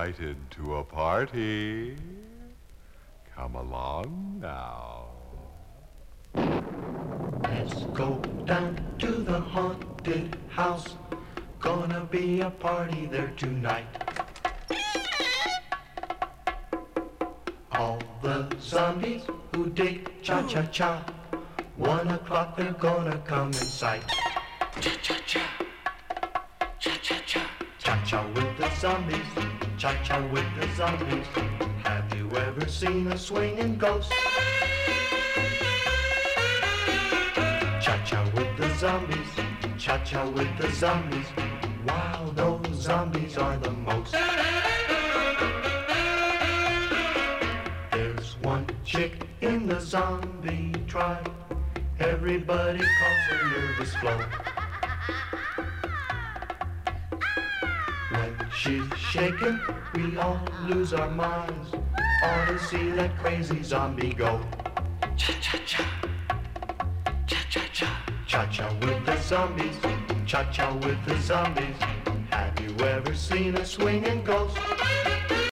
invited to a party. Come along now. Let's go down to the haunted house. Gonna be a party there tonight. All the zombies who dig cha-cha-cha, 1 o'clock they're gonna come in sight. Cha-cha-cha, cha-cha-cha, cha-cha with the zombies, cha-cha with the zombies. Have you ever seen a swinging ghost? Cha-cha with the zombies, cha-cha with the zombies. Wow, those zombies are the most. There's one chick in the zombie tribe. Everybody calls her Nervous Flo. When she's shaken, we all lose our minds. Ought to see that crazy zombie go. Cha-cha-cha, cha-cha-cha, cha-cha with the zombies, cha-cha with the zombies. Have you ever seen a swinging ghost?